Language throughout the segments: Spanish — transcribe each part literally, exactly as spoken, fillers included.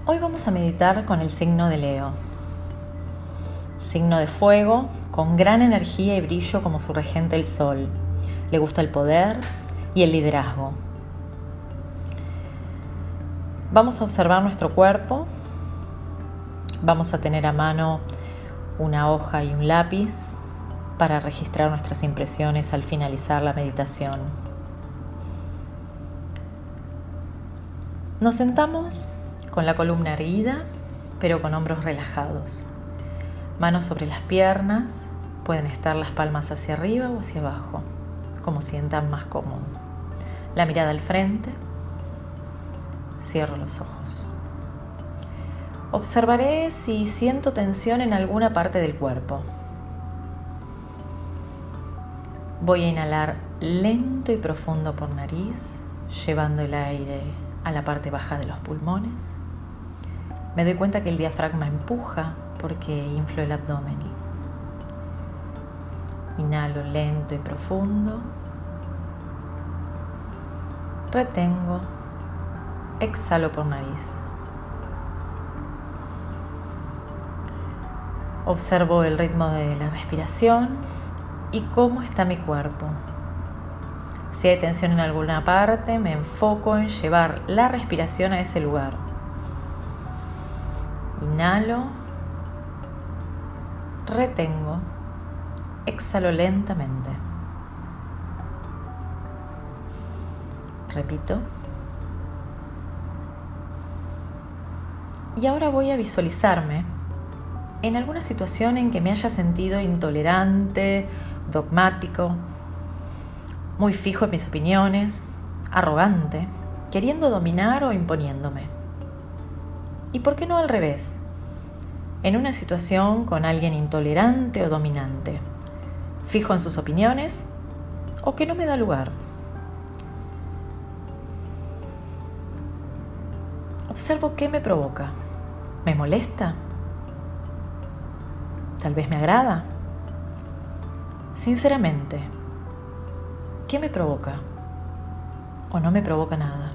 Hoy vamos a meditar con el signo de Leo, signo de fuego con gran energía y brillo como su regente el Sol. Le gusta el poder y el liderazgo. Vamos a observar nuestro cuerpo. Vamos a tener a mano una hoja y un lápiz para registrar nuestras impresiones al finalizar la meditación. Nos sentamos con la columna erguida, pero con hombros relajados. Manos sobre las piernas, pueden estar las palmas hacia arriba o hacia abajo, como sientan más cómodo. La mirada al frente, cierro los ojos. Observaré si siento tensión en alguna parte del cuerpo. Voy a inhalar lento y profundo por nariz, llevando el aire a la parte baja de los pulmones. Me doy cuenta que el diafragma empuja porque inflo el abdomen. Inhalo lento y profundo. Retengo. Exhalo por nariz. Observo el ritmo de la respiración y cómo está mi cuerpo. Si hay tensión en alguna parte, me enfoco en llevar la respiración a ese lugar. Inhalo, retengo, exhalo lentamente. Repito. Y ahora voy a visualizarme en alguna situación en que me haya sentido intolerante, dogmático, muy fijo en mis opiniones, arrogante, queriendo dominar o imponiéndome. ¿Y por qué no al revés? En una situación con alguien intolerante o dominante, fijo en sus opiniones o que no me da lugar. Observo qué me provoca. ¿Me molesta? ¿Tal vez me agrada? Sinceramente, ¿qué me provoca? ¿O no me provoca nada?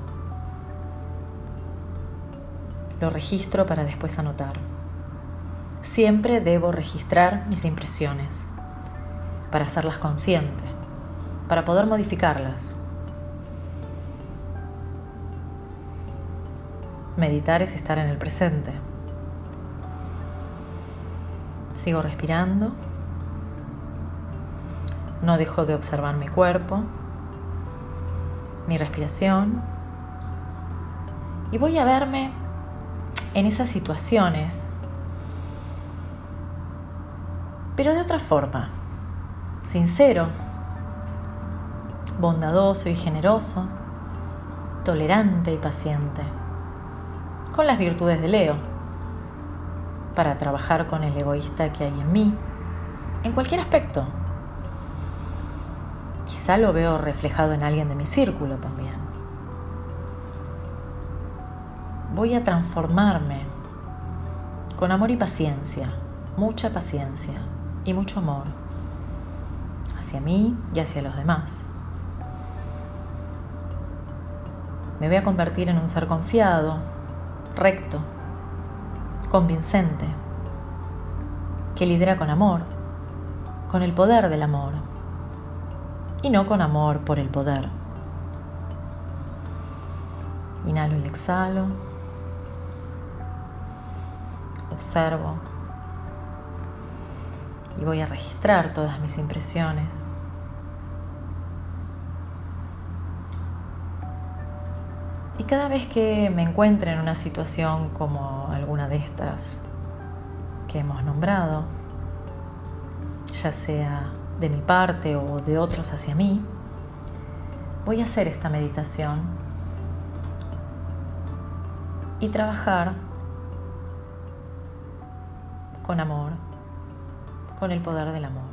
Lo registro para después anotar. Siempre debo registrar mis impresiones para hacerlas conscientes, para poder modificarlas. Meditar es estar en el presente. Sigo respirando. No dejo de observar mi cuerpo, mi respiración. Y voy a verme en esas situaciones, pero de otra forma, sincero, bondadoso y generoso, tolerante y paciente, con las virtudes de Leo, para trabajar con el egoísta que hay en mí, en cualquier aspecto. Quizá lo veo reflejado en alguien de mi círculo también. Voy a transformarme con amor y paciencia, mucha paciencia y mucho amor hacia mí y hacia los demás. Me voy a convertir en un ser confiado, recto, convincente, que lidera con amor, con el poder del amor, y no con amor por el poder. Inhalo y exhalo. Observo y voy a registrar todas mis impresiones. Y cada vez que me encuentre en una situación como alguna de estas que hemos nombrado, ya sea de mi parte o de otros hacia mí, voy a hacer esta meditación y trabajar con amor, con el poder del amor.